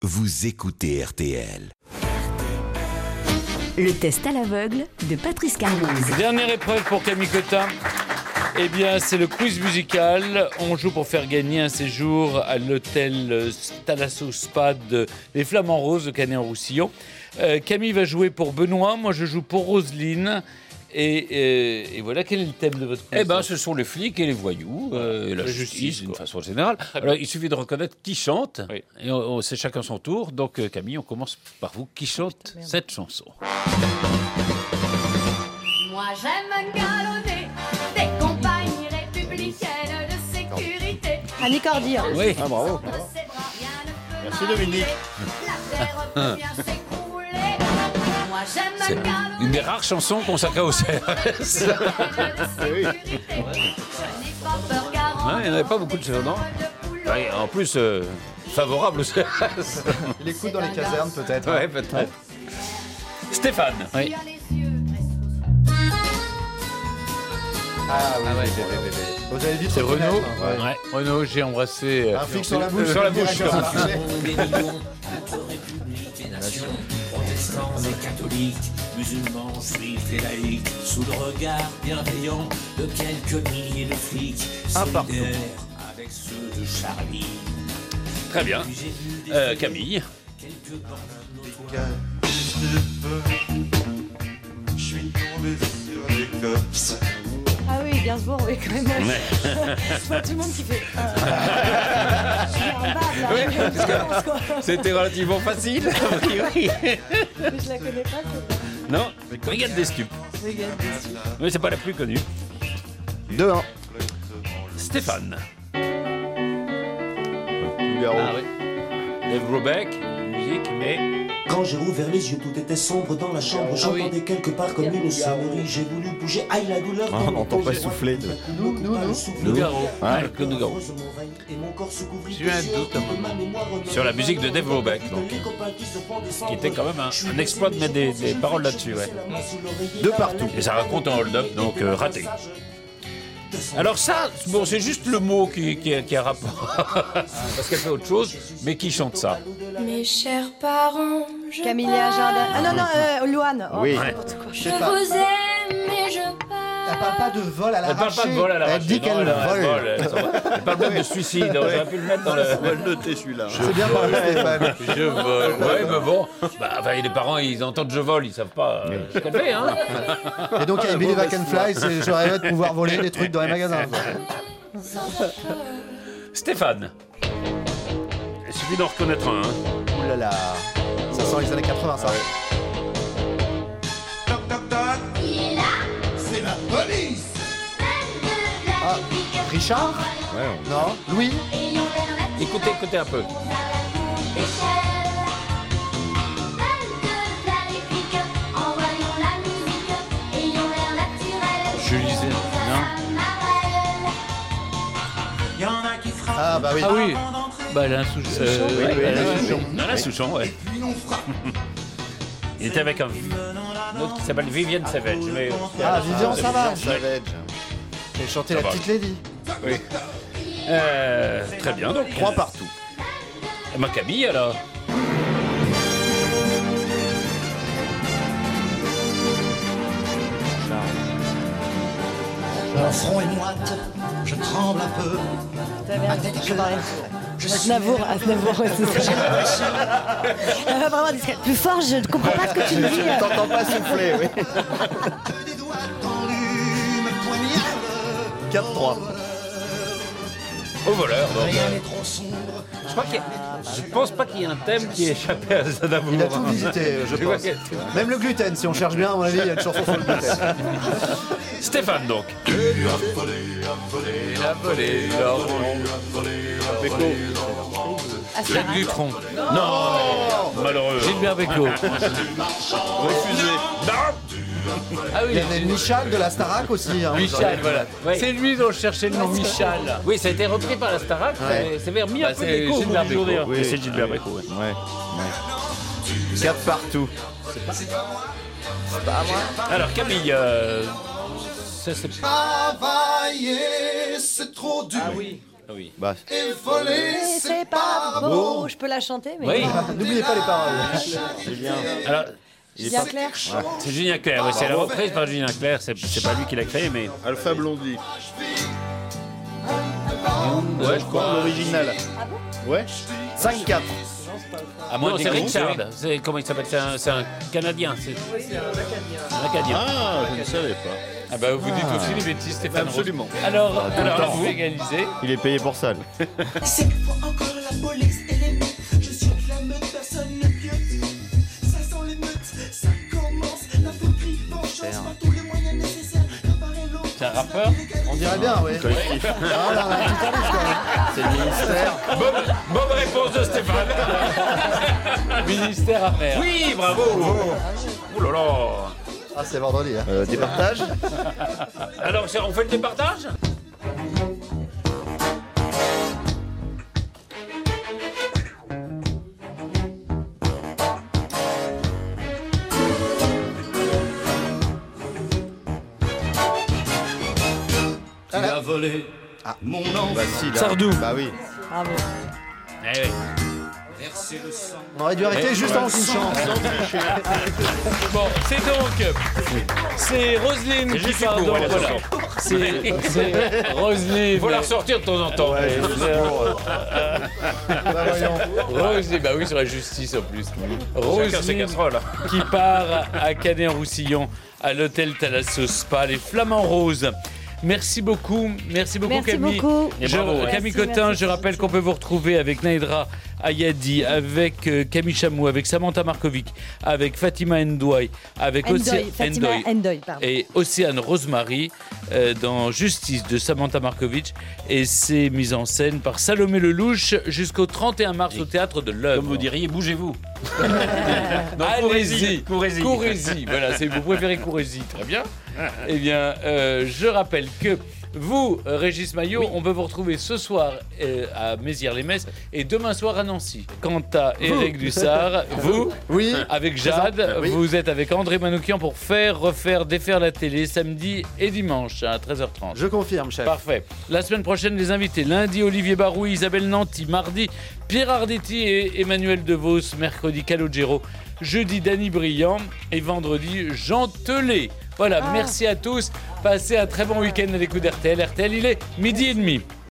Vous écoutez RTL. Le test à l'aveugle de Patrice Carmouze. Dernière épreuve pour Camille Cotin. Eh bien, c'est le quiz musical. On joue pour faire gagner un séjour à l'hôtel Thalasso Spa des Flamands Roses de Canet-en-Roussillon. Camille va jouer pour Benoît, moi je joue pour Roselyne. Et voilà, quel est le thème de votre quiz? Eh bien, ce sont les flics et les voyous, et la justice d'une façon générale. Alors, il suffit de reconnaître qui chante, Oui. et c'est chacun son tour. Donc, Camille, on commence par vous. Qui chante cette chanson? Moi j'aime galonner des compagnies républicaines de sécurité. Annie Cordy. Oui. Ah, bravo. Merci, Dominique. La terre peut bien s'écrouler. Moi j'aime C'est galonner une des rares chansons consacrées au CRS. des compagnies de sécurité. Je n'ai pas peur garant. Il n'y en avait pas beaucoup de chansons. Ouais, en plus, favorable au CRS. Il écoute dans les casernes, peut-être. Ouais, peut-être. Stéphane. Oui. Ah oui, Vous avez vite C'est reconnaître, Renaud. hein, ouais. Ouais. Renaud, j'ai embrassé. Un flic sur la bouche. Sur la bouche, Direct, quoi. ça. Protestants et catholiques, musulmans, juifs et laïcs, sous le regard bienveillant de quelques milliers de flics, solidaires avec ceux de Charlie. Très bien. Camille. Quelques bandes Je suis tombé sur les cops. Ah oui, Gainsbourg, oui, quand même. Je vois tout le monde qui fait. Je suis en bas, là. Oui, Je parce que- commence, quoi. C'était relativement facile. Oui. Mais je la connais pas, celle-là. Non, Brigade des Stupes. Regarde, dessus. Mais c'est pas la plus connue. 2-1. Stéphane. Figaro. Dave Brubeck, musique, mais... Quand j'ai rouvert les yeux, tout était sombre dans la chambre. J'entendais quelque part comme une sonnerie. J'ai voulu bouger, aïe la douleur. Ah, on n'entend pas souffler. Nougaro. Le Nougaro. J'ai eu un doute à un moment. Sur la musique de Dave Brubeck, donc. Qui était quand même un exploit de mettre des paroles là-dessus, ouais. 2 partout. Et ça raconte un hold-up, donc raté. Alors ça, bon, c'est juste le mot qui a rapport. Parce qu'elle fait autre chose, mais qui chante ça? Mes chers parents, je Camélia Jardin. Ah non, non, Louane. Oh, Oui. n'importe quoi. je vous aime et je Elle parle pas de vol à Elle l'arraché. parle pas de vol à l'arraché. Elle dit non, qu'elle vole. Elle parle même de suicide. J'aurais pu le mettre dans le... noter celui-là. C'est bien parlé, Stéphane. Je vole. Ouais, mais bon. Les parents, ils entendent je vole, ils savve pas ce qu'elle fait, hein. Et donc, il y a Billy Vacanfly, c'est je rêvais de pouvoir voler des trucs dans les magasins. Stéphane. Il suffit d'en reconnaître un. Hein. Ouh là là. Ça sent les années 80, ça. Toc toc toc. C'est la police. Ah, Richard. Non. Louis. Écoutez un peu. Je lisais. Non. Y en a qui frappent. Ah bah oui. Ah oui. Bah, Alain Souchon. Alain Souchon. Alain Souchon, ouais. Il était avec un autre qui s'appelle Vivienne Savage. Mais... Ah, Vivian Savage. Ouais. Elle chantait Ça la va. petite lady. Oui. Très bien, donc 3 partout. Ma Camille, alors. Mon front est moite, je tremble un peu. T'as bien, je parlais. Aznavour, ouais, c'est ça. Elle va vraiment discrète. Plus fort, je ne comprends pas ce que tu me dis. T'entends pas souffler, oui. Des doigts tendus me poignardent. 4-3. Au voleur, donc. Rien n'est trop sombre. Je pense pas qu'il y ait un thème qui ait échappé à Zadamour. Il a tout visité, je Tu vois pense. que- Même le gluten, si on cherche bien, à mon avis, il y a une chanson sur le gluten. Stéphane, donc. Jacques Dutronc. Non, malheureux. Gilbert Bécaud. Refusé. Non. Ah Il y en a Michal de la Starac aussi. Hein, Michal, voilà. Oui. C'est lui dont je cherchais le nom, Michal. Oui, ça a été repris par la Starac, Ouais. c'est vers mis un Bah, peu c'est d'écho au bout Gilbert du jour, Bécaud. d'ailleurs. Oui. Et c'est Gilbert Bécaud, ouais. Ouais. 4 partout. Alors Camille, ça c'est Travailler, c'est trop dur. Ah oui. Oui. Bah, C'est pas beau. Je peux la chanter, mais. Oui. n'oubliez pas les paroles. Julien. Alors, Bien clair. c'est Julien Clerc, oui, c'est la reprise par Julien Clerc, c'est pas lui qui l'a créé, mais... Alpha Blondy. Ouais, je crois, l'original. Ah bon? Ouais. 5-4. À moins Non, de c'est découvrir. Richard, comment il s'appelle, c'est un Canadien, c'est un Acadien. Ah, je ne savais pas. Ah bah vous dites aussi les bêtises, Stéphane Rose. Absolument. Alors là, temps. vous égalisez. Il est payé pour ça. lui. Cette fois encore la police et les meutes. Je suis la meute, personne ne piote. Ça sent les meutes, ça commence. La folie, vengeance, par tous les moyens nécessaires. Réparer l'eau. C'est un rappeur? On dirait bien, oui. Collectif. Ah, là, on a un petit indice, quand même. C'est le ministère. Bonne réponse de Stéphane. Ministère amer. Oui, bravo. Oh là là. Ah, c'est vendredi. Hein. Départage. Alors, on fait le départage? Tu as volé mon enfant. Bah si, là. Sardou. Bah oui. Bravo. Eh oui. Verser le sang. On aurait dû arrêter juste avant qu'il chante. Bon, c'est donc... C'est Roselyne C'est qui juste part pour, donc, ouais, la voilà. chanson. C'est Roselyne. Faut la ressortir de temps en temps. Ouais, juste pour, bah, voyons. Roselyne, bah oui, sur la justice en plus. Chacun ses Roselyne casseroles. qui part à Canet-en-Roussillon, à l'hôtel Thalasso Spa, les Flamands Roses. Merci beaucoup Merci Camille. beaucoup. Et bravo, ouais. Camille Merci, Cotin, merci, je rappelle qu'on peut vous retrouver avec Naïdra Ayadi, avec Camille Chamou, avec Samantha Markovic, avec Fatima Ndouaï, avec Fatima Endoy, pardon. et Océane Rosemary dans Justice de Samantha Markovic, et c'est mis en scène par Salomé Lelouch jusqu'au 31 mars au Théâtre de l'Œuvre. Comme vous diriez, bougez-vous. Allez-y, courez-y. courez-y. Voilà, vous préférez courez-y, très bien. Eh bien, je rappelle que vous, Régis Maillot, on peut vous retrouver ce soir à Mézières-les-Messes et demain soir à Nancy. Quant à Éric Dussard, vous, Oui. avec Jade, Oui. vous êtes avec André Manoukian pour refaire, défaire la télé samedi et dimanche à 13h30. Je confirme, chef. Parfait. La semaine prochaine, les invités. Lundi, Olivier Barou, Isabelle Nanty. Mardi, Pierre Arditi et Emmanuel DeVos. Mercredi, Calogero. Jeudi, Dany Briand. Et vendredi, Jean Telet. Voilà, merci à tous. Passez un très bon week-end à l'écoute d'RTL. RTL, il est 12h30.